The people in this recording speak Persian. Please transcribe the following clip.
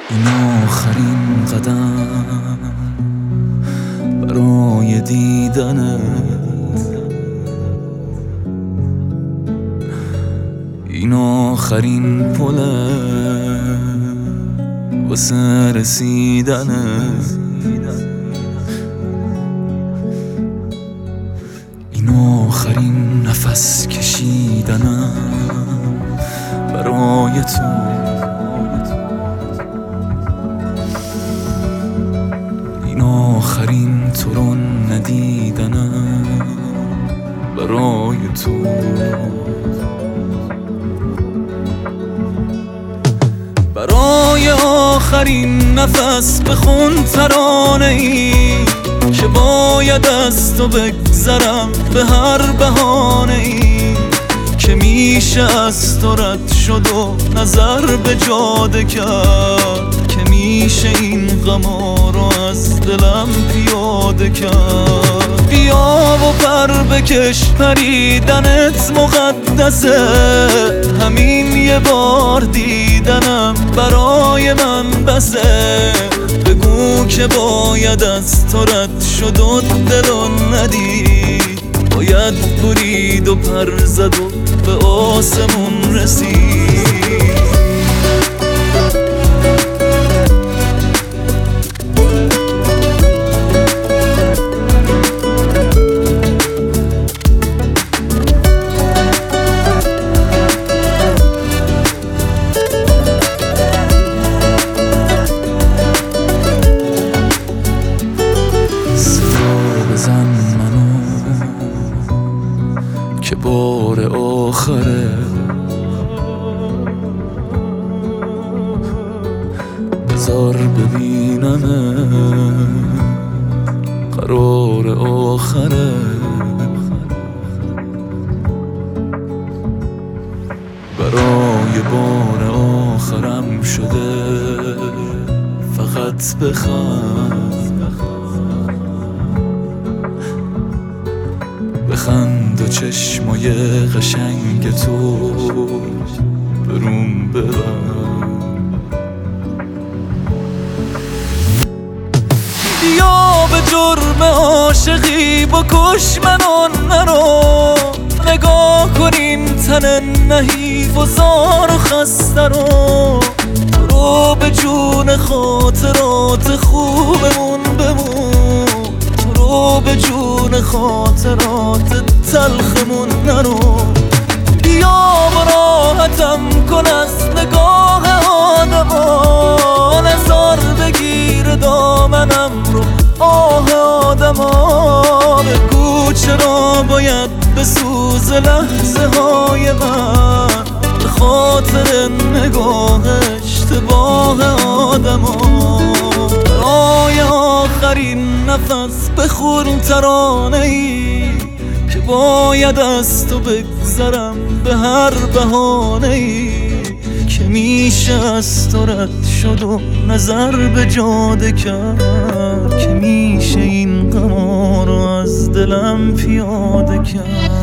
این آخرین قدم برای دیدنت، این آخرین پله واسه رسیدنت، این آخرین نفس کشیدنم برای تو، این آخرین تو رو ندیدنم برای تو. برای آخرین نفس بخون ترانه ای که باید از تو بگذرم به هر بهانه ای که میشه از تو رد شد و نظر به جاده کرد، که میشه این غما رو از دلم پیاده کرد. بیا و پر بکش، پریدنت مقدسه، همین یه بار دیدنم برای من بسه. بگو که باید از تو رد شد و دلو ندید، باید برید و پر زد و به آسمون رسید. بزن منو که بار آخره، بذار ببینم قرار آخره. برای بار آخرم شده فقط بخند و چشمای قشنگ تو بروم ببر. بیا به جرم عاشقی بکش منو نرو، نگاه کنیم تن نحیف و زار و خسته رو. رو به جون خاطرات خوبمون بمون، رو به جون خاطرات تلخمون نرو. بیا و راحتم کن از نگاه آدما، نزار بگیر دامنم رو آه آدما. بگو چرا باید بسوز لحظه های من به خاطر نگاه اشتباه آدما. برای آخرین نفس بخون ترانه ای که باید از تو بگذرم به هر بهانه ای که میشه از تو رد شد و نظر به جاده کرد، که میشه این غما رو از دلم پیاده کرد.